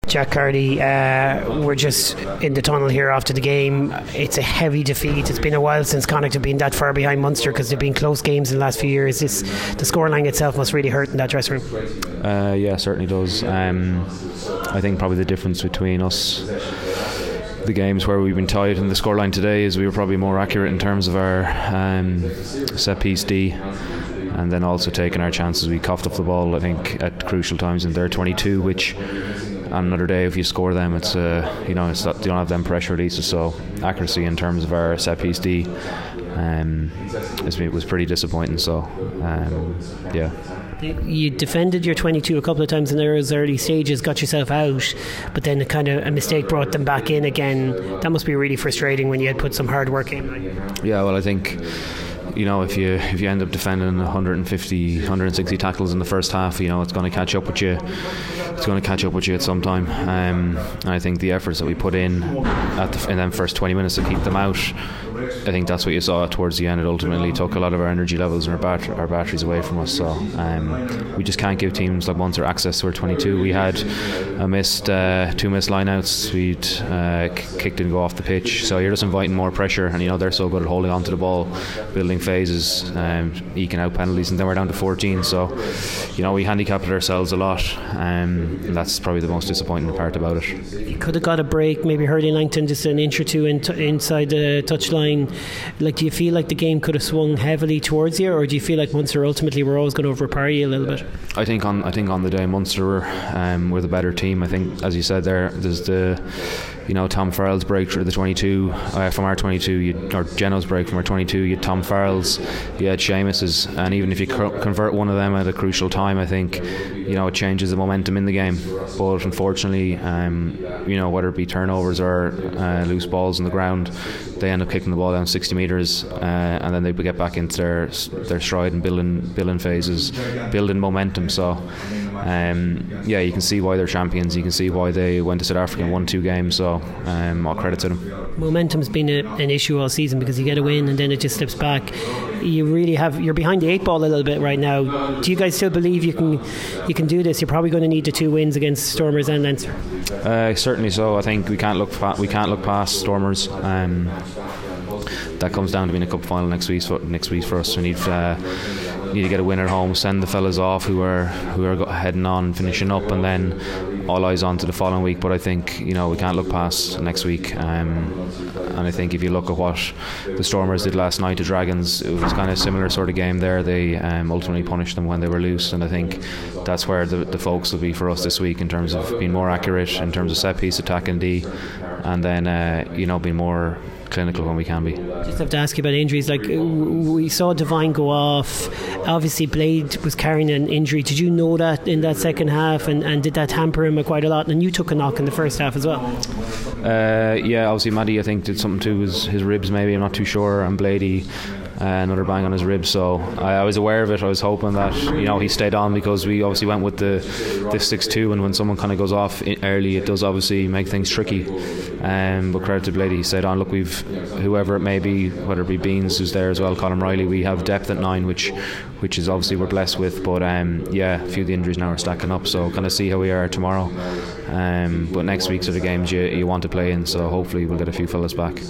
Jack Carty, we're just in the tunnel here after the game. It's a heavy defeat. It's been a while since Connacht have been that far behind Munster because they've been close games in the last few years. The scoreline itself must really hurt in that dressing room. Yeah, certainly does. I think probably the difference between us, the games where we've been tied in the scoreline today, is we were probably more accurate in terms of our set piece D, and then also taking our chances. We coughed off the ball, I think, at crucial times in their 22, which on another day, if you score them, it's you don't have them pressure releases. So accuracy in terms of our set piece D it was pretty disappointing. So yeah. You defended your 22 a couple of times in those early stages, got yourself out, but then a mistake brought them back in again. That must be really frustrating when you had put some hard work in. Yeah, well, I think, if you end up defending 150, 160 tackles in the first half, it's going to catch up with you. It's going to catch up with you at some time. And I think the efforts that we put in in them first 20 minutes to keep them out, I think that's what you saw towards the end. It ultimately took a lot of our energy levels and our batteries away from us. So we just can't give teams like Munster access to our 22. We had two missed lineouts. We'd kicked and go off the pitch. So you're just inviting more pressure, and they're so good at holding on to the ball, building phases, eking out penalties, and then we're down to 14. So we handicapped ourselves a lot, and that's probably the most disappointing part about it. You could have got a break, maybe Hurley Langton just an inch or two inside the touchline. Do you feel like the game could have swung heavily towards you, or do you feel like Munster ultimately were always going to overpower you a little bit? I think on the day Munster were the better team. I think, as you said there's the Tom Farrell's break through the 22 from our 22, or Geno's break from our 22. You had Tom Farrell's, you had Seamus's, and even if you convert one of them at a crucial time, I think it changes the momentum in the game. But unfortunately, whether it be turnovers or loose balls on the ground, they end up kicking the ball down 60 metres, and then they get back into their stride and building phases, building momentum. So you can see why they're champions. You can see why they went to South Africa and won 2 games. So all credit to them. Momentum's been an issue all season because you get a win and then it just slips back. You're behind the 8 ball a little bit right now. Do you guys still believe you can do this? You're probably going to need the 2 wins against Stormers and Leinster. Certainly so. I think we can't look past Stormers. That comes down to being a cup final next week for us. We need to get a win at home, send the fellas off who are heading on and finishing up, and then all eyes on to the following week. But I think we can't look past next week, and I think if you look at what the Stormers did last night to Dragons, it was kind of a similar sort of game there. They ultimately punished them when they were loose, and I think that's where the focus will be for us this week in terms of being more accurate in terms of set piece attack and D, and then being more clinical when we can be. Just have to ask you about injuries. We saw Devine go off. Obviously Blade was carrying an injury. Did you know that in that second half, and did that hamper him quite a lot? And you took a knock in the first half as well. Obviously Maddie I think did something to his ribs, maybe, I'm not too sure, and Blady another bang on his ribs. So I was aware of it. I was hoping that he stayed on, because we obviously went with the 6-2, and when someone kind of goes off early, it does obviously make things tricky. But credit to Blady, he stayed on. Look, we've whoever it may be, whether it be Beans who's there as well, Colin Riley, we have depth at 9, which is obviously we're blessed with. But a few of the injuries now are stacking up, so kind of see how we are tomorrow. But next week's are the games you want to play in, so hopefully we'll get a few fellas back.